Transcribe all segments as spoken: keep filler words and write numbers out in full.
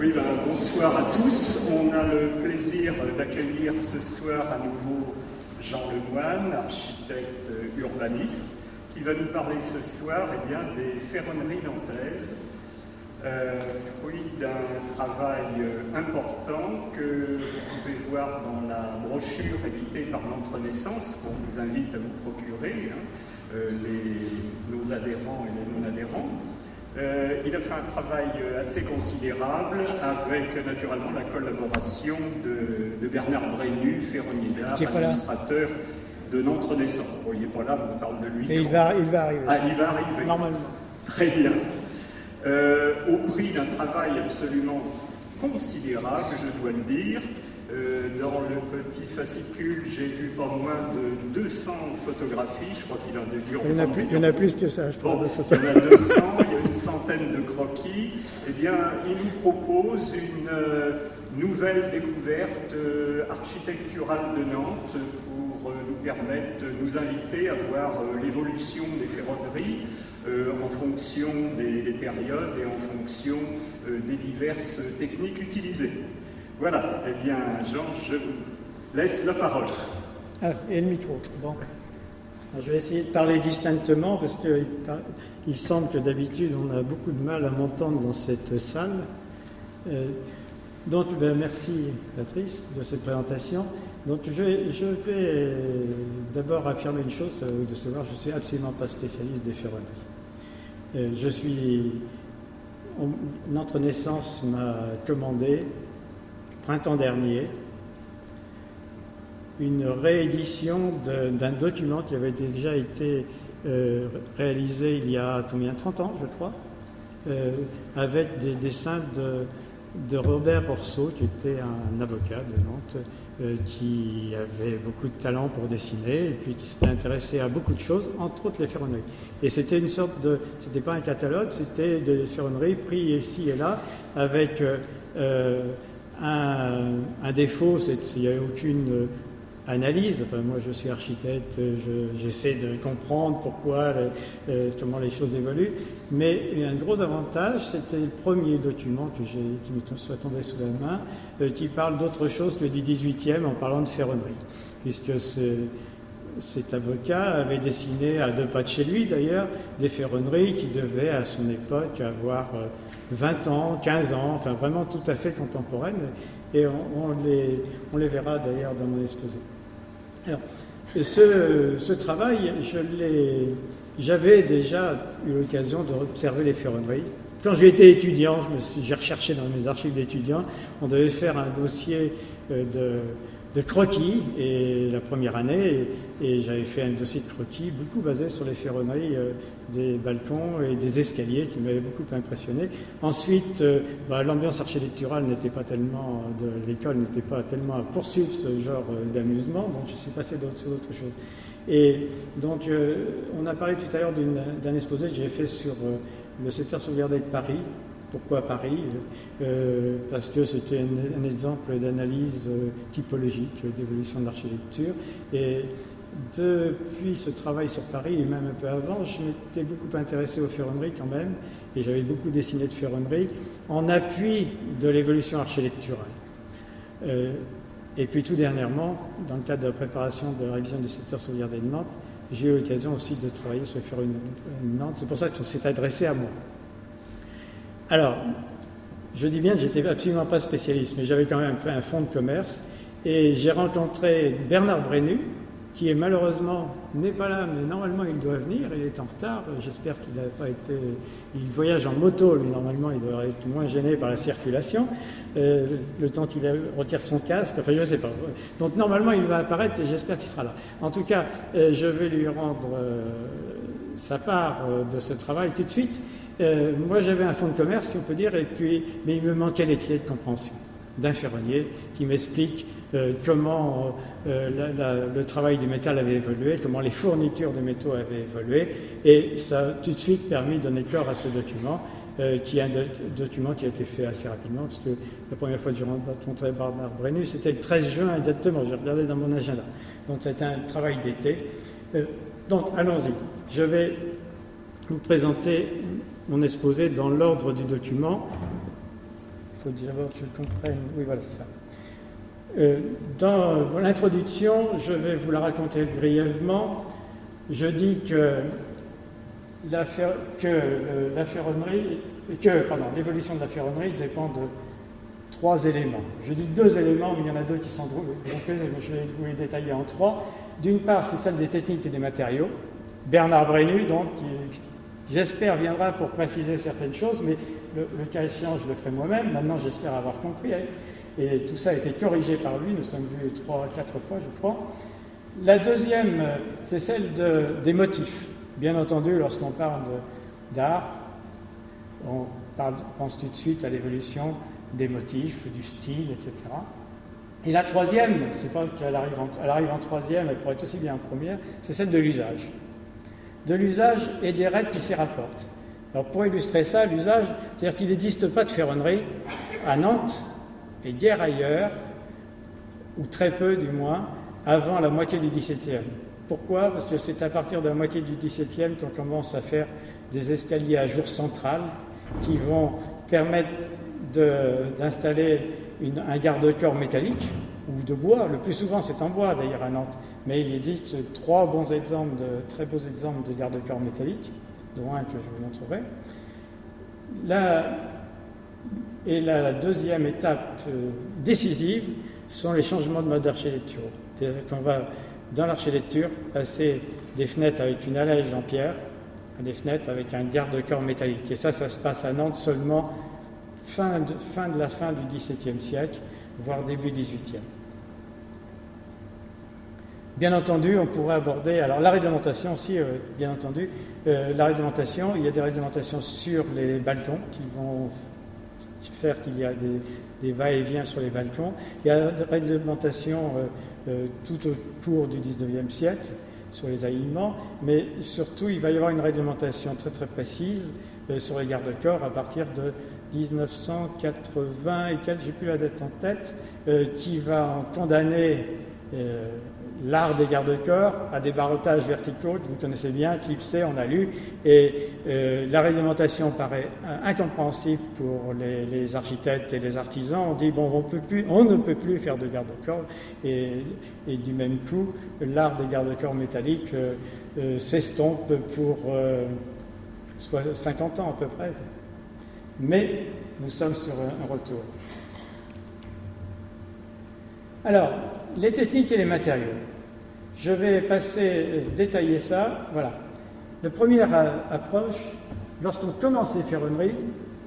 Oui, ben, bonsoir à tous. On a le plaisir d'accueillir ce soir à nouveau Jean Lemoine, architecte urbaniste, qui va nous parler ce soir eh bien, des ferronneries nantaises, euh, fruit d'un travail important que vous pouvez voir dans la brochure éditée par Notre-Naissance, qu'on vous invite à vous procurer, hein, euh, les, nos adhérents et les non-adhérents. Euh, il a fait un travail assez considérable avec naturellement la collaboration de, de Bernard Brenu, ferronnier d'art, administrateur de Notre-Naissance. Bon, il n'est pas là, on parle de lui. Et il va, il va arriver. Ah, il va arriver. Normalement. Très bien. Euh, au prix d'un travail absolument considérable, je dois le dire. Euh, dans le petit fascicule, j'ai vu pas moins de deux cents photographies. Je crois qu'il en a dû en il y en a plus, il y en a plus que ça, je crois. Bon, de il y en a deux cents, il y a une centaine de croquis. Eh bien, il nous propose une euh, nouvelle découverte euh, architecturale de Nantes pour euh, nous permettre de nous inviter à voir euh, l'évolution des ferronneries euh, en fonction des, des périodes et en fonction euh, des diverses techniques utilisées. Voilà, eh bien, Jean, je vous laisse la parole. Ah, et le micro, bon. Alors, je vais essayer de parler distinctement parce qu'il il semble que d'habitude on a beaucoup de mal à m'entendre dans cette salle. Euh, donc, ben, merci Patrice de cette présentation. Donc, je vais, je vais d'abord affirmer une chose, ça vous de savoir, je ne suis absolument pas spécialiste des ferronneries. Euh, je suis... On, Notre-Naissance m'a commandé printemps dernier, une réédition de, d'un document qui avait déjà été euh, réalisé il y a combien, trente ans, je crois, euh, avec des dessins de, de Robert Borsault, qui était un avocat de Nantes, euh, qui avait beaucoup de talent pour dessiner, et puis qui s'était intéressé à beaucoup de choses, entre autres les ferronneries. Et c'était une sorte de... C'était pas un catalogue, c'était des ferronneries pris ici et là, avec... Euh, Un, un défaut, c'est qu'il n'y a aucune analyse. Enfin, moi, je suis architecte, je, j'essaie de comprendre pourquoi, euh, comment les choses évoluent. Mais un gros avantage, c'était le premier document que j'ai, qui me soit tombé sous la main, euh, qui parle d'autre chose que du dix-huitième en parlant de ferronnerie. Puisque c'est, cet avocat avait dessiné, à deux pas de chez lui d'ailleurs, des ferronneries qui devaient à son époque avoir euh, vingt ans, quinze ans, enfin vraiment tout à fait contemporaines, et on, on, les, on les verra d'ailleurs dans mon exposé. Alors, ce, ce travail, je l'ai, j'avais déjà eu l'occasion d'observer les ferronneries. Quand j'étais étudiant, je me suis, j'ai recherché dans mes archives d'étudiants, on devait faire un dossier de... de croquis, et la première année, et, et j'avais fait un dossier de croquis beaucoup basé sur les ferronneries euh, des balcons et des escaliers qui m'avaient beaucoup impressionné. Ensuite, euh, bah, l'ambiance architecturale n'était pas tellement, de l'école n'était pas tellement à poursuivre ce genre euh, d'amusement, donc je suis passé d'autres, sur d'autres choses. Et donc, euh, on a parlé tout à l'heure d'une, d'un exposé que j'ai fait sur euh, le secteur sauvegardé de Paris. Pourquoi Paris ? euh, Parce que c'était un, un exemple d'analyse euh, typologique euh, d'évolution de l'architecture. Et depuis ce travail sur Paris, et même un peu avant, je m'étais beaucoup intéressé aux ferronneries quand même, et j'avais beaucoup dessiné de ferronneries en appui de l'évolution architecturale. Euh, et puis tout dernièrement, dans le cadre de la préparation de la révision du secteur sauvegardé de Nantes, j'ai eu l'occasion aussi de travailler sur les ferronneries de Nantes. C'est pour ça qu'on s'est adressé à moi. Alors, je dis bien que j'étais absolument pas spécialiste, mais j'avais quand même un fonds de commerce, et j'ai rencontré Bernard Brenu, qui est malheureusement n'est pas là, mais normalement il doit venir, il est en retard, j'espère qu'il n'a pas été... Il voyage en moto, lui, normalement il doit être moins gêné par la circulation, euh, le temps qu'il retire son casque, enfin je ne sais pas. Donc normalement il va apparaître et j'espère qu'il sera là. En tout cas, euh, je vais lui rendre euh, sa part euh, de ce travail tout de suite. Euh, moi j'avais un fonds de commerce, si on peut dire, et puis, mais il me manquait les clés de compréhension d'un ferronnier qui m'explique euh, comment euh, la, la, le travail du métal avait évolué, comment les fournitures de métaux avaient évolué, et ça a tout de suite permis de donner corps à ce document, euh, qui est un do- document qui a été fait assez rapidement, parce que la première fois que j'ai rencontré Bernard Brenu, c'était le treize juin exactement, j'ai regardé dans mon agenda. Donc c'était un travail d'été. Euh, donc allons-y, je vais vous présenter mon exposé dans l'ordre du document. faut d'abord que je comprenne. Oui, voilà, c'est ça. Euh, dans l'introduction, je vais vous la raconter brièvement. Je dis que la, fer, que, euh, la ferronnerie, que pardon, l'évolution de la ferronnerie dépend de trois éléments. Je dis deux éléments, mais il y en a deux qui sont groupés, je vais vous les détailler en trois. D'une part, c'est celle des techniques et des matériaux. Bernard Brenu, donc, qui, j'espère, viendra pour préciser certaines choses, mais le, le cas échéant, je le ferai moi-même. Maintenant, j'espère avoir compris. Et tout ça a été corrigé par lui. Nous sommes vus trois, quatre fois, je crois. La deuxième, c'est celle de, des motifs. Bien entendu, lorsqu'on parle d'art, on parle, pense tout de suite à l'évolution des motifs, du style, et cetera. Et la troisième, c'est pas qu'elle arrive en, elle arrive en troisième, elle pourrait être aussi bien en première, c'est celle de l'usage. De l'usage et des règles qui s'y rapportent. Alors pour illustrer ça, l'usage, c'est-à-dire qu'il n'existe pas de ferronnerie à Nantes et guère ailleurs, ou très peu du moins, avant la moitié du dix-septième. Pourquoi ? Parce que c'est à partir de la moitié du dix-septième qu'on commence à faire des escaliers à jour central qui vont permettre de, d'installer une, un garde-corps métallique ou de bois. Le plus souvent, c'est en bois d'ailleurs à Nantes, mais il existe trois bons exemples, de, très beaux exemples de garde-corps métalliques, dont un que je vous montrerai. La, et la, la deuxième étape euh, décisive sont les changements de mode d'architecture. C'est-à-dire qu'on va, dans l'architecture, passer des fenêtres avec une allège en pierre à des fenêtres avec un garde-corps métallique. Et ça, ça se passe à Nantes seulement fin de, fin de la fin du dix-septième siècle, voire début dix-huitième. Bien entendu, on pourrait aborder, alors la réglementation aussi, euh, bien entendu, euh, la réglementation, il y a des réglementations sur les balcons qui vont faire qu'il y a des, des va-et-vient sur les balcons. Il y a des réglementations euh, euh, tout au cours du dix-neuvième siècle sur les alignements, mais surtout il va y avoir une réglementation très très précise euh, sur les garde-corps à partir de dix-neuf cent quatre-vingts et quelques, j'ai plus la date en tête, euh, qui va en condamner euh, l'art des garde-corps à des barrettages verticaux que vous connaissez bien, clipsés, on a lu, et euh, la réglementation paraît incompréhensible pour les, les architectes et les artisans. On dit bon, on, peut plus, on ne peut plus faire de garde-corps, et, et du même coup, l'art des garde-corps métalliques euh, euh, s'estompe pour euh, cinquante ans à peu près. Mais nous sommes sur un retour. Alors, les techniques et les matériaux. Je vais passer, détailler ça. Voilà. La première approche, lorsqu'on commence les ferronneries,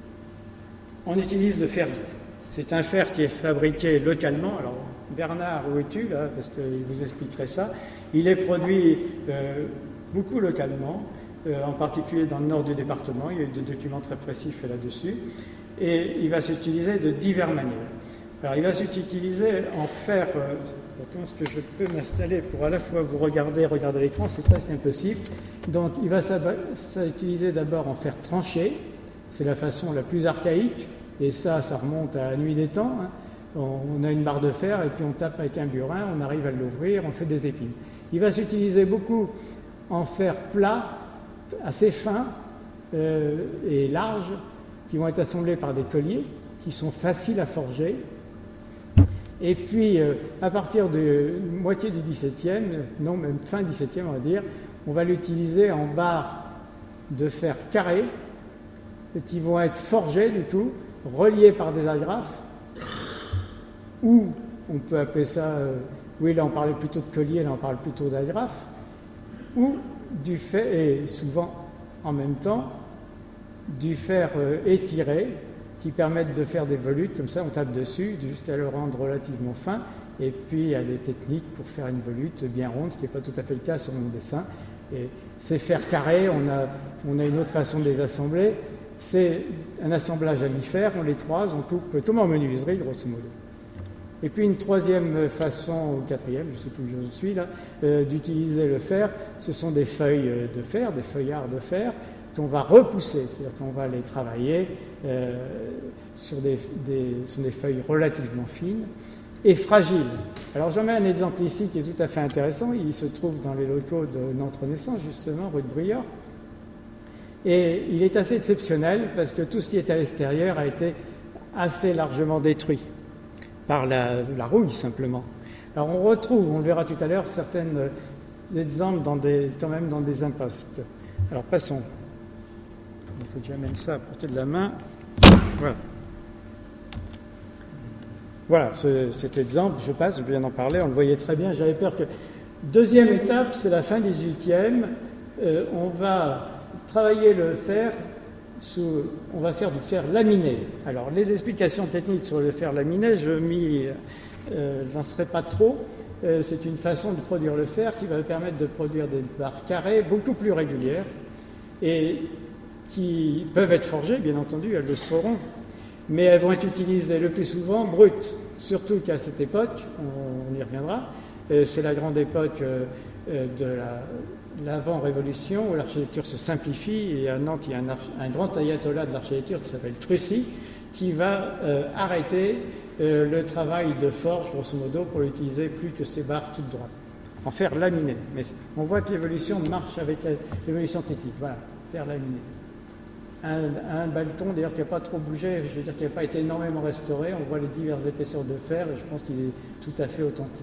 on utilise le fer doux. C'est un fer qui est fabriqué localement. Alors, Bernard, où es-tu là ? Parce qu'il vous expliquerait ça. Il est produit euh, beaucoup localement, euh, en particulier dans le nord du département. Il y a eu des documents très précis faits là-dessus. Et il va s'utiliser de diverses manières. Alors, il va s'utiliser en fer. Euh, comment est-ce que je peux m'installer pour à la fois vous regarder, regarder l'écran, c'est presque impossible. Donc, il va s'utiliser d'abord en fer tranché. C'est la façon la plus archaïque. Et ça, ça remonte à la nuit des temps. Hein. On a une barre de fer et puis on tape avec un burin, on arrive à l'ouvrir, on fait des épines. Il va s'utiliser beaucoup en fer plat, assez fin euh, et large, qui vont être assemblés par des colliers, qui sont faciles à forger. Et puis, euh, à partir de moitié du dix-septième, non, même fin dix-septième, on va dire, on va l'utiliser en barres de fer carré, qui vont être forgées, du coup, reliées par des agrafes, ou on peut appeler ça, euh, oui, là on parlait plutôt de collier, là on parle plutôt d'agrafes, ou du fer, et souvent en même temps, du fer euh, étiré, qui permettent de faire des volutes, comme ça on tape dessus, jusqu'à le rendre relativement fin, et puis il y a des techniques pour faire une volute bien ronde, ce qui n'est pas tout à fait le cas sur mon dessin. Et ces fers carrés, on a, on a une autre façon de les assembler, c'est un assemblage à mi-fer, on les croise, on coupe comme en menuiserie grosso modo. Et puis une troisième façon, ou quatrième, je ne sais plus où je suis là, euh, d'utiliser le fer, ce sont des feuilles de fer, des feuillards de fer, qu'on va repousser, c'est-à-dire qu'on va les travailler euh, sur, des, des, sur des feuilles relativement fines et fragiles. Alors j'en mets un exemple ici qui est tout à fait intéressant, il se trouve dans les locaux de Nantes Renaissance, justement, rue de Bruyères, et il est assez exceptionnel parce que tout ce qui est à l'extérieur a été assez largement détruits par la, la rouille simplement. Alors on retrouve, on le verra tout à l'heure, certains exemples dans des, quand même dans des impostes. Alors passons. Il faut que j'amène ça à portée de la main. Voilà. Voilà ce, cet exemple, je passe, je viens d'en parler, on le voyait très bien, j'avais peur que... Deuxième étape, c'est la fin dix-huitième. Euh, on va travailler le fer, sous, on va faire du fer laminé. Alors les explications techniques sur le fer laminé, je m'y euh, lancerai pas trop. Euh, c'est une façon de produire le fer qui va permettre de produire des barres carrées beaucoup plus régulières et qui peuvent être forgées, bien entendu, elles le seront, mais elles vont être utilisées le plus souvent brutes, surtout qu'à cette époque, on, on y reviendra, euh, c'est la grande époque euh, de la, l'avant-révolution où l'architecture se simplifie, et à Nantes, il y a un, arch, un grand ayatollah de l'architecture qui s'appelle Trucy, qui va euh, arrêter euh, le travail de forge, grosso modo, pour l'utiliser plus que ces barres toutes droites, en fer laminé. Mais on voit que l'évolution marche avec l'évolution technique. Voilà, fer laminé. Un, un baleton, d'ailleurs, qui n'a pas trop bougé, je veux dire, qui n'a pas été énormément restauré. On voit les diverses épaisseurs de fer, et je pense qu'il est tout à fait authentique.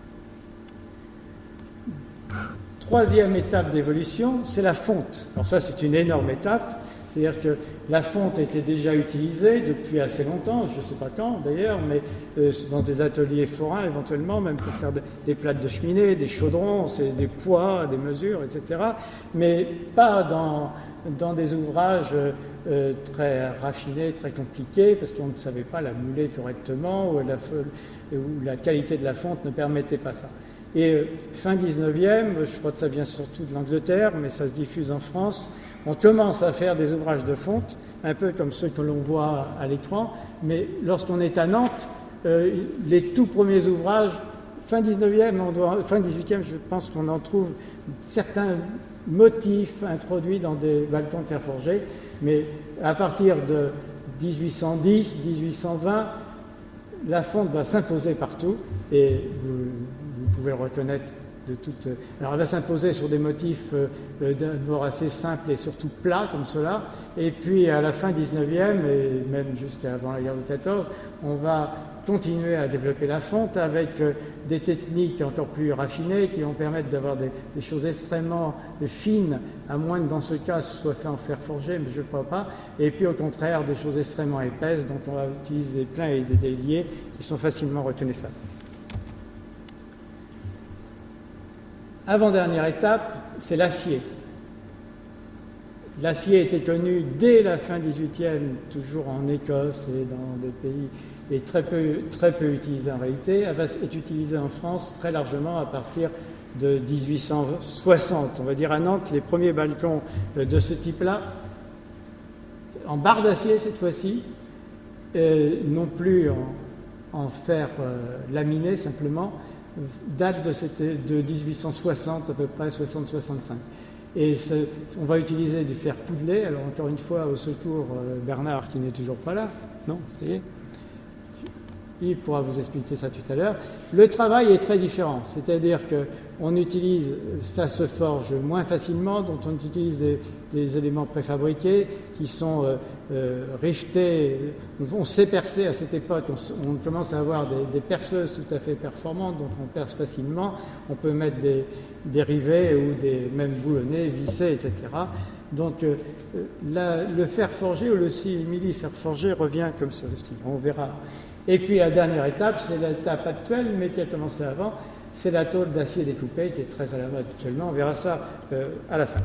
Troisième étape d'évolution, c'est la fonte. Alors ça, c'est une énorme étape. C'est-à-dire que la fonte était déjà utilisée depuis assez longtemps, je ne sais pas quand d'ailleurs, mais euh, dans des ateliers forains éventuellement, même pour faire de, des plates de cheminée, des chaudrons, c'est des poids, des mesures, et cetera. Mais pas dans, dans des ouvrages euh, très raffinés, très compliqués, parce qu'on ne savait pas la mouler correctement, ou la, ou la qualité de la fonte ne permettait pas ça. Et euh, fin dix-neuvième, je crois que ça vient surtout de l'Angleterre, mais ça se diffuse en France, on commence à faire des ouvrages de fonte, un peu comme ceux que l'on voit à l'écran, mais lorsqu'on est à Nantes, euh, les tout premiers ouvrages, fin dix-neuvième, on doit, fin dix-huitième, je pense qu'on en trouve certains motifs introduits dans des balcons de fer forgé, mais à partir de dix-huit cent dix, dix-huit cent vingt, la fonte va s'imposer partout, et vous, vous pouvez le reconnaître de toute... Alors elle va s'imposer sur des motifs euh, d'abord assez simples et surtout plats comme cela, et puis à la fin dix-neuvième et même jusqu'avant la guerre de quatorze, on va continuer à développer la fonte avec euh, des techniques encore plus raffinées qui vont permettre d'avoir des, des choses extrêmement fines, à moins que dans ce cas ce soit fait en fer forgé, mais je ne crois pas, et puis au contraire des choses extrêmement épaisses, donc on va utiliser des pleins et des déliés qui sont facilement reconnaissables. Avant-dernière étape, c'est l'acier. L'acier était connu dès la fin dix-huitième, toujours en Écosse et dans des pays, et très peu, très peu utilisé en réalité. Elle est utilisée en France très largement à partir de dix-huit cent soixante. On va dire à Nantes, les premiers balcons de ce type-là, en barre d'acier cette fois-ci, euh, non plus en, en fer euh, laminé simplement, date de, cette, de dix-huit cent soixante à peu près, soixante soixante-cinq. Et ce, on va utiliser du fer poudlé. Alors encore une fois, au secours, euh, Bernard qui n'est toujours pas là. Non, ça y est. Il pourra vous expliquer ça tout à l'heure. Le travail est très différent, c'est-à-dire qu'on utilise, ça se forge moins facilement, donc on utilise des, des éléments préfabriqués qui sont euh, euh, rivetés. On sait percer à cette époque, on, on commence à avoir des, des perceuses tout à fait performantes, donc on perce facilement. On peut mettre des, des rivets ou des même boulonnés, vissés, et cetera. Donc euh, la, le fer forgé ou le simili fer forgé revient comme ça aussi, on verra. Et puis la dernière étape, c'est l'étape actuelle, mais qui a commencé avant, c'est la tôle d'acier découpé qui est très à la mode actuellement. On verra ça euh, à la fin.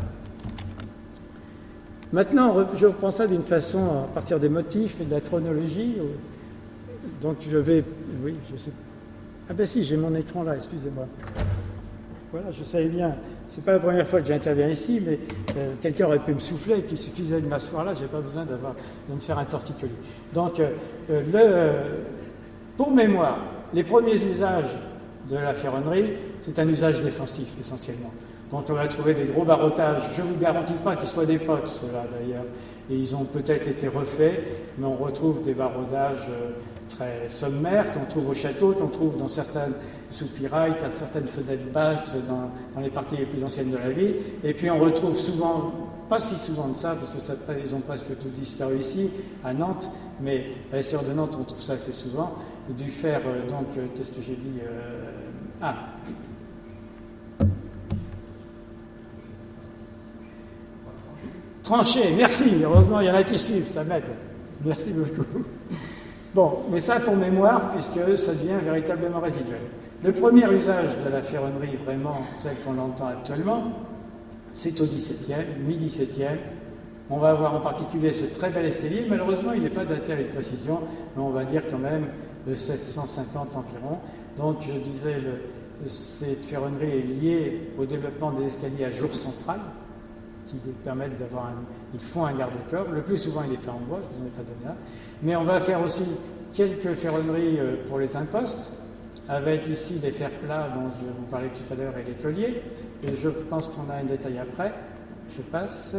Maintenant, je reprends ça d'une façon à partir des motifs et de la chronologie. Donc je vais... Oui, je sais... Ah ben si, j'ai mon écran là, excusez-moi. Voilà, je savais bien. C'est pas la première fois que j'interviens ici, mais euh, quelqu'un aurait pu me souffler, qu'il suffisait de m'asseoir là, j'ai pas besoin d'avoir, de me faire un torticolis. Donc, euh, le, pour mémoire, les premiers usages de la ferronnerie, c'est un usage défensif essentiellement. Donc on va trouver des gros barrettages, je ne vous garantis pas qu'ils soient d'époque, ceux-là d'ailleurs, et ils ont peut-être été refaits, mais on retrouve des barrettages euh, très sommaires qu'on trouve au château, qu'on trouve dans certaines soupirails, certaines fenêtres basses dans, dans les parties les plus anciennes de la ville, et puis on retrouve souvent pas si souvent de ça, parce que ça, ils ont presque tout disparu ici, à Nantes, mais à l'extérieur de Nantes, on trouve ça assez souvent. Du fer, euh, donc, euh, qu'est-ce que j'ai dit euh, Ah Tranché, merci, heureusement il y en a qui suivent, ça m'aide. Merci beaucoup. Bon, mais ça pour mémoire, puisque ça devient véritablement résiduel. Le premier usage de la ferronnerie, vraiment, tel qu'on l'entend actuellement, c'est au dix-septième, mi-dix-septième. On va avoir en particulier ce très bel escalier. Malheureusement, il n'est pas daté avec précision, mais on va dire quand même de seize cent cinquante environ. Donc, je disais, le, cette ferronnerie est liée au développement des escaliers à jour central, qui permettent d'avoir un... Ils font un garde-corps. Le plus souvent, il est fait en bois, je ne vous en ai pas donné là. Mais on va faire aussi quelques ferronneries pour les impostes, avec ici des fers plats dont je vous parlais tout à l'heure et les colliers. Et je pense qu'on a un détail après. Je passe.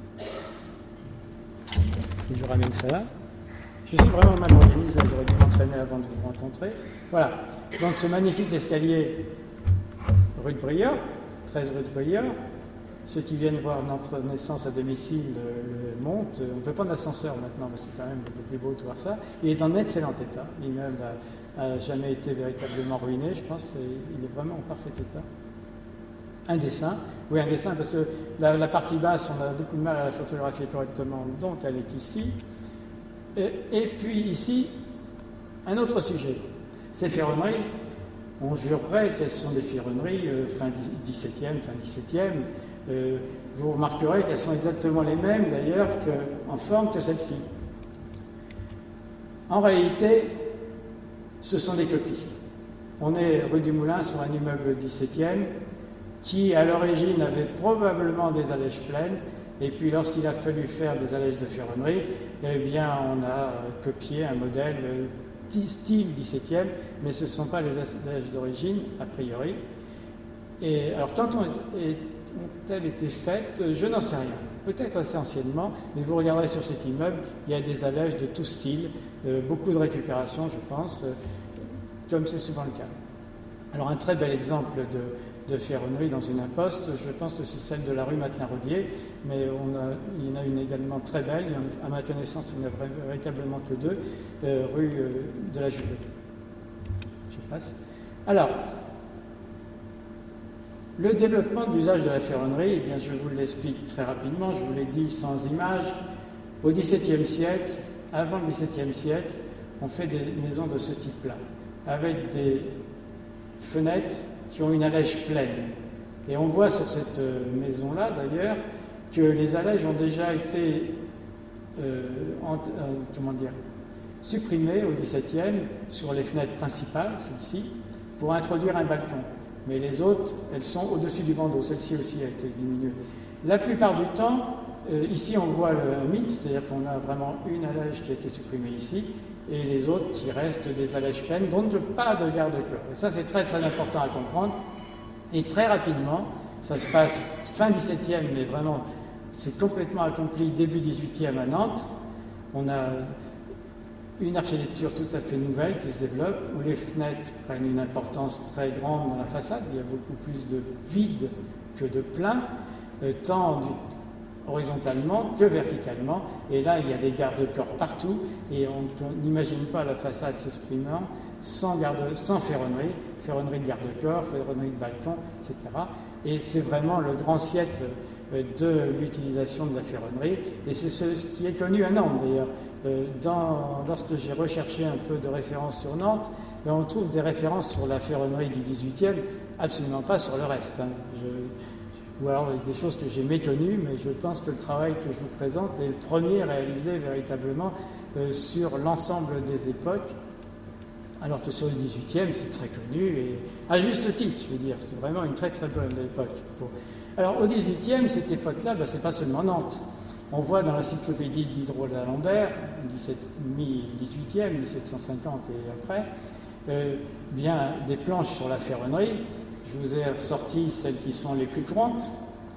Et je ramène ça là. Je suis vraiment mal organisé, j'aurais dû m'entraîner avant de vous rencontrer. Voilà. Donc ce magnifique escalier rue de Briord, treize rue de Briord. Ceux qui viennent voir notre naissance à domicile le, le montent. On ne peut pas d'ascenseur maintenant, mais c'est quand même le plus beau de voir ça. Il est en excellent état. L'immeuble n'a jamais été véritablement ruiné, je pense. Il est vraiment en parfait état. Un dessin. Oui, un dessin, parce que la, la partie basse, on a beaucoup de mal à la photographier correctement, donc elle est ici. Et, et puis ici, un autre sujet. Ces ferronneries, on jurerait qu'elles sont des ferronneries euh, fin dix-septième, fin dix-septième. Euh, vous remarquerez qu'elles sont exactement les mêmes d'ailleurs en forme que celle-ci. En réalité, ce sont des copies. On est rue du Moulin sur un immeuble dix-septième qui à l'origine avait probablement des allèges pleines, et puis lorsqu'il a fallu faire des allèges de ferronnerie, eh bien on a copié un modèle style dix-septième, mais ce ne sont pas les allèges d'origine a priori. Et alors quand on est ont-elles été faites? Je n'en sais rien. Peut-être assez anciennement, mais vous regarderez sur cet immeuble, il y a des allèges de tout style, euh, beaucoup de récupération, je pense, euh, comme c'est souvent le cas. Alors un très bel exemple de, de ferronnerie dans une imposte, je pense que c'est celle de la rue Matelin-Rodier, mais on a, il y en a une également très belle, à ma connaissance il n'y en a véritablement que deux, euh, rue euh, de la Juillet. Je passe. Alors, le développement de l'usage de la ferronnerie, eh bien, je vous l'explique très rapidement, je vous l'ai dit sans image. Au dix-septième siècle, avant le dix-septième siècle, on fait des maisons de ce type-là, avec des fenêtres qui ont une allège pleine. Et on voit sur cette maison-là, d'ailleurs, que les allèges ont déjà été euh, en, euh, comment dire, supprimées au dix-septième sur les fenêtres principales, celle-ci, pour introduire un balcon. Mais les autres, elles sont au-dessus du bandeau. Celle-ci aussi a été diminuée. La plupart du temps, euh, ici on voit le mixte, c'est-à-dire qu'on a vraiment une allège qui a été supprimée ici, et les autres qui restent des allèges pleines, donc pas de garde-corps. Et ça, c'est très très important à comprendre. Et très rapidement, ça se passe fin dix-septième, mais vraiment, c'est complètement accompli début dix-huitième à Nantes. On a une architecture tout à fait nouvelle qui se développe, où les fenêtres prennent une importance très grande dans la façade. Il y a beaucoup plus de vide que de plein, euh, tant du, horizontalement que verticalement. Et là, il y a des garde-corps partout, et on n'imagine pas la façade s'exprimant sans, garde, sans ferronnerie, ferronnerie de garde-corps, ferronnerie de balcon, et cetera. Et c'est vraiment le grand siècle de l'utilisation de la ferronnerie, et c'est ce qui est connu à Nantes d'ailleurs. Dans, lorsque j'ai recherché un peu de références sur Nantes, ben on trouve des références sur la ferronnerie du dix-huitième, absolument pas sur le reste. Hein. Je, ou alors des choses que j'ai méconnues, mais je pense que le travail que je vous présente est le premier réalisé véritablement euh, sur l'ensemble des époques, alors que sur le dix-huitième, c'est très connu, et à juste titre, je veux dire, c'est vraiment une très très bonne époque. Pour... Alors au dix-huitième, cette époque-là, ben, c'est pas seulement Nantes. On voit dans l'encyclopédie d'Hydro d'Alembert, mi-dix-huitième, mille sept cent cinquante et après, euh, bien des planches sur la ferronnerie. Je vous ai ressorti celles qui sont les plus courantes,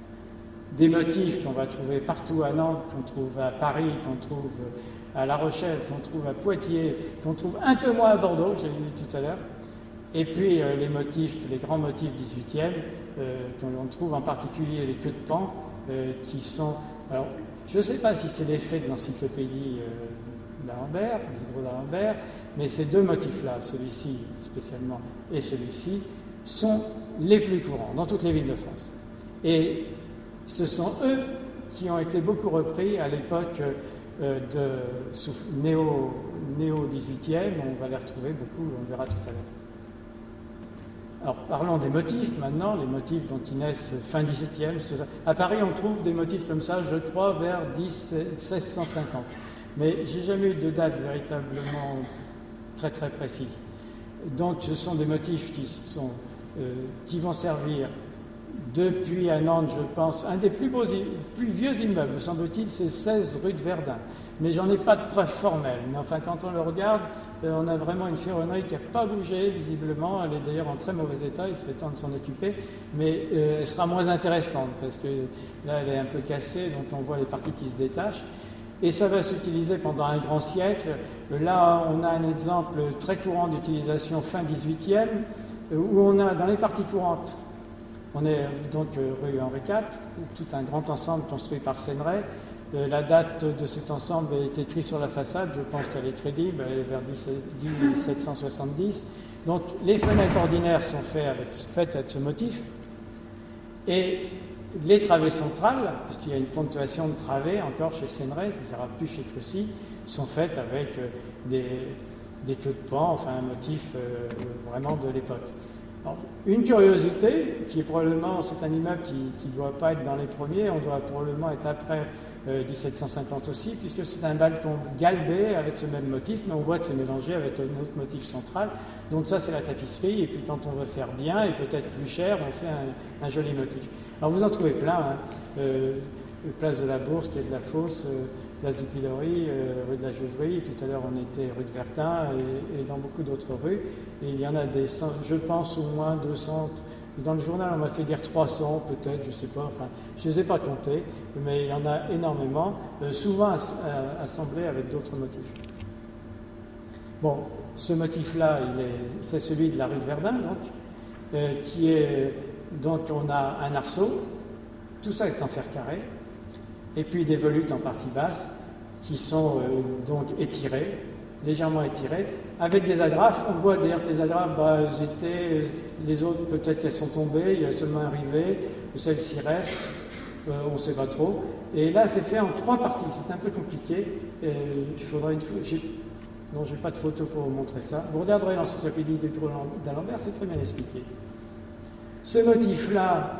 des motifs qu'on va trouver partout à Nantes, qu'on trouve à Paris, qu'on trouve à La Rochelle, qu'on trouve à Poitiers, qu'on trouve un peu moins à Bordeaux, j'ai vu tout à l'heure. Et puis euh, les motifs, les grands motifs dix-huitième, euh, qu'on trouve en particulier les queues de pan, euh, qui sont Alors, je ne sais pas si c'est l'effet de l'encyclopédie euh, d'Alembert, d'Hydro d'Alembert, mais ces deux motifs-là, celui-ci spécialement et celui-ci, sont les plus courants dans toutes les villes de France. Et ce sont eux qui ont été beaucoup repris à l'époque euh, de sous, néo, néo dix-huitième, on va les retrouver beaucoup, on le verra tout à l'heure. Alors parlons des motifs maintenant, les motifs dont ils naissent fin dix-septième. À Paris, on trouve des motifs comme ça, je crois, vers seize cent cinquante. Mais j'ai jamais eu de date véritablement très très précise. Donc ce sont des motifs qui, sont, euh, qui vont servir depuis à Nantes, je pense, un des plus beaux, plus vieux immeubles, semble-t-il, c'est seize rue de Verdun. Mais j'en ai pas de preuve formelle. Mais enfin, quand on le regarde, euh, on a vraiment une ferronnerie qui n'a pas bougé, visiblement. Elle est d'ailleurs en très mauvais état, il serait temps de s'en occuper. Mais euh, elle sera moins intéressante, parce que là, elle est un peu cassée, donc on voit les parties qui se détachent. Et ça va s'utiliser pendant un grand siècle. Là, on a un exemple très courant d'utilisation fin dix-huitième, où on a, dans les parties courantes, on est donc rue Henri quatre, tout un grand ensemble construit par Céneret. La date de cet ensemble est écrite sur la façade, je pense qu'elle est crédible, elle est vers dix-sept cent soixante-dix. Donc les fenêtres ordinaires sont faites avec, faites avec ce motif. Et les travées centrales, parce qu'il y a une ponctuation de travées encore chez Céneret, il n'y aura plus chez Trucy, sont faites avec des, des queues de pan, enfin un motif euh, vraiment de l'époque. Alors, une curiosité, qui est probablement, c'est un immeuble qui ne doit pas être dans les premiers, on doit probablement être après euh, dix-sept cent cinquante aussi, puisque c'est un balcon galbé avec ce même motif, mais on voit que c'est mélangé avec un autre motif central. Donc ça, c'est la tapisserie, et puis quand on veut faire bien, et peut-être plus cher, on fait un, un joli motif. Alors vous en trouvez plein, hein. euh, place de la Bourse, quai de la Fosse, euh, place du Pilori, euh, rue de la Geuvrie, tout à l'heure on était rue de Vertin et, et dans beaucoup d'autres rues. Et il y en a des, je pense, au moins deux cents. Dans le journal, on m'a fait dire trois cents, peut-être, je ne sais pas, enfin, je ne les ai pas comptés, mais il y en a énormément, euh, souvent as, euh, assemblés avec d'autres motifs. Bon, ce motif-là, il est, c'est celui de la rue de Verdun, donc, euh, qui est, donc on a un arceau, tout ça est en fer carré, et puis des volutes en partie basse qui sont euh, donc étirées, légèrement étirées, avec des agrafes. On voit d'ailleurs que les agrafes, bah, elles étaient, les autres peut-être qu'elles sont tombées, il y a seulement un rivet, celle-ci reste, euh, on ne sait pas trop. Et là, c'est fait en trois parties, c'est un peu compliqué. Et il faudrait une photo. Non, je n'ai pas de photo pour vous montrer ça. Vous regarderez l'encyclopédie d'Alembert, c'est très bien expliqué. Ce motif-là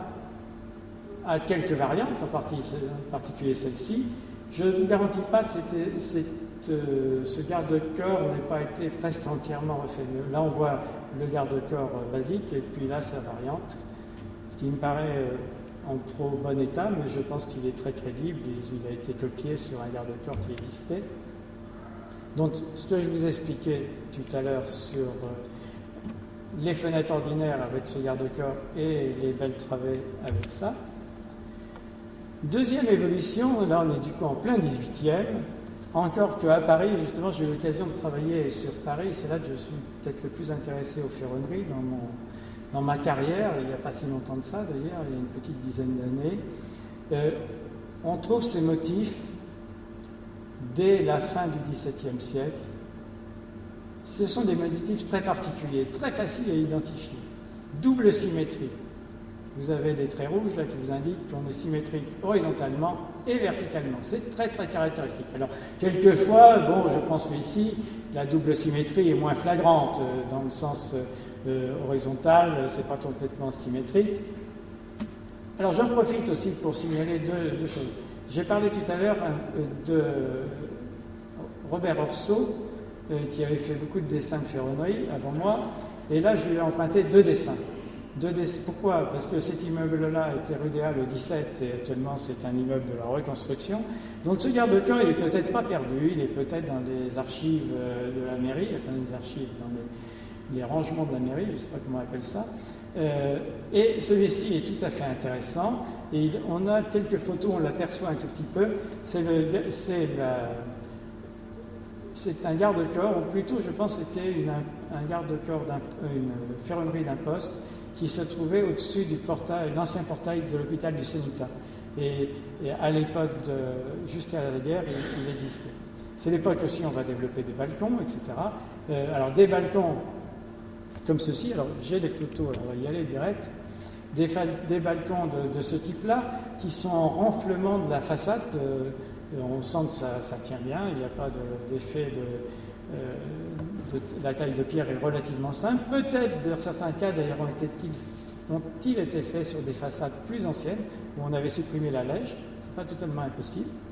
a quelques variantes, en particulier celle-ci. Je ne vous garantis pas que c'était, cette, euh, ce garde-corps n'ait pas été presque entièrement refait. Là, on voit le garde-corps basique, et puis là, sa variante, ce qui me paraît euh, en trop bon état, mais je pense qu'il est très crédible. Il, il a été copié sur un garde-corps qui existait. Donc, ce que je vous expliquais tout à l'heure sur euh, les fenêtres ordinaires avec ce garde-corps et les belles travées avec ça. Deuxième évolution, là on est du coup en plein dix-huitième, encore qu'à Paris, justement, j'ai eu l'occasion de travailler sur Paris, c'est là que je suis peut-être le plus intéressé aux ferronneries dans, mon, dans ma carrière, il n'y a pas si longtemps de ça d'ailleurs, il y a une petite dizaine d'années. Euh, on trouve ces motifs dès la fin du dix-septième siècle. Ce sont des motifs très particuliers, très faciles à identifier. Double symétrie. Vous avez des traits rouges là qui vous indiquent qu'on est symétrique horizontalement et verticalement. C'est très très caractéristique. Alors, quelquefois, bon, je pense ici, la double symétrie est moins flagrante. Euh, dans le sens euh, horizontal, c'est pas complètement symétrique. Alors, j'en profite aussi pour signaler deux, deux choses. J'ai parlé tout à l'heure euh, de Robert Orseau, euh, qui avait fait beaucoup de dessins de ferronnerie avant moi, et là, je lui ai emprunté deux dessins. Deux dessins. Pourquoi ? Parce que cet immeuble-là était rue des Halles au dix-sept et actuellement c'est un immeuble de la reconstruction. Donc ce garde-corps, il n'est peut-être pas perdu, il est peut-être dans les archives de la mairie, enfin les archives, dans les, les rangements de la mairie, je ne sais pas comment on appelle ça. Euh, et celui-ci est tout à fait intéressant. Et il, on a quelques photos, on l'aperçoit un tout petit peu. C'est, le, c'est, la, c'est un garde-corps, ou plutôt je pense c'était une, un garde-corps, d'un, une ferronnerie d'imposte qui se trouvait au-dessus du portail, l'ancien portail de l'hôpital du Sénita. Et, et à l'époque, de, jusqu'à la guerre, il, il existait. C'est l'époque aussi où on va développer des balcons, et cetera. Euh, alors des balcons comme ceci, alors j'ai des photos, alors on va y aller direct, des, fa- des balcons de, de ce type-là qui sont en renflement de la façade. Euh, on sent que ça, ça tient bien, il n'y a pas de, d'effet de, euh, de... La taille de pierre est relativement simple. Peut-être, dans certains cas, d'ailleurs, ont-ils, ont-ils été faits sur des façades plus anciennes, où on avait supprimé la lège. Ce n'est pas totalement impossible.